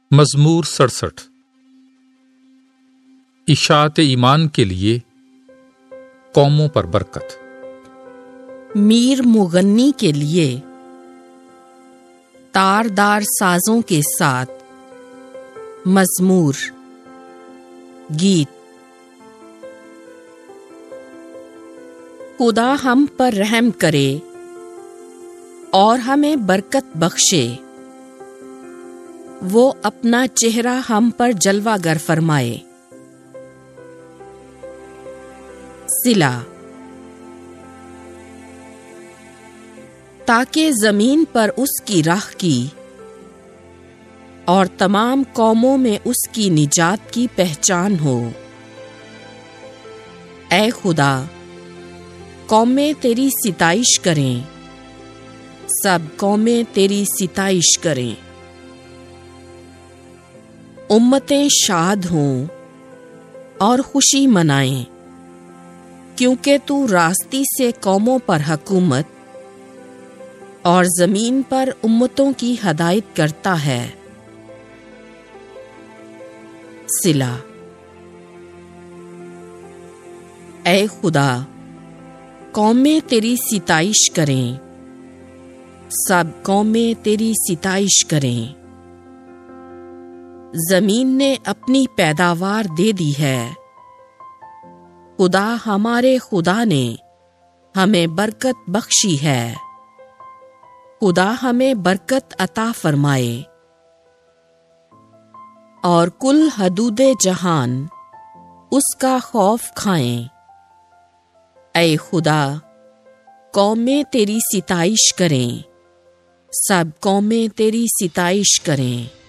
मज़मूर 67। इशाअत ईमान के लिए कौमों पर बरकत। मीर मुगन्नी के लिए तारदार साजों के साथ मज़मूर गीत। खुदा हम पर रहम करे और हमें बरकत बख्शे, वो अपना चेहरा हम पर जलवागर फरमाए। सिला। ताकि जमीन पर उसकी राह की और तमाम कौमों में उसकी निजात की पहचान हो। ऐ खुदा, कौमें तेरी सिताइश करें, सब कौमें तेरी सिताइश करें। उम्मतें शाद हों और खुशी मनाएं, क्योंकि तू रास्ती से कौमों पर हुकूमत और जमीन पर उम्मतों की हदायत करता है। सिला। ऐ खुदा, कौमें तेरी सिताइश करें, सब कौमें तेरी सिताइश करें। जमीन ने अपनी पैदावार दे दी है, खुदा हमारे खुदा ने हमें बरकत बख्शी है। खुदा हमें बरकत अता फरमाए और कुल हदूदे जहान उसका खौफ खाएं। ऐ खुदा, कौमें तेरी सिताइश करें, सब कौमें तेरी सिताइश करें।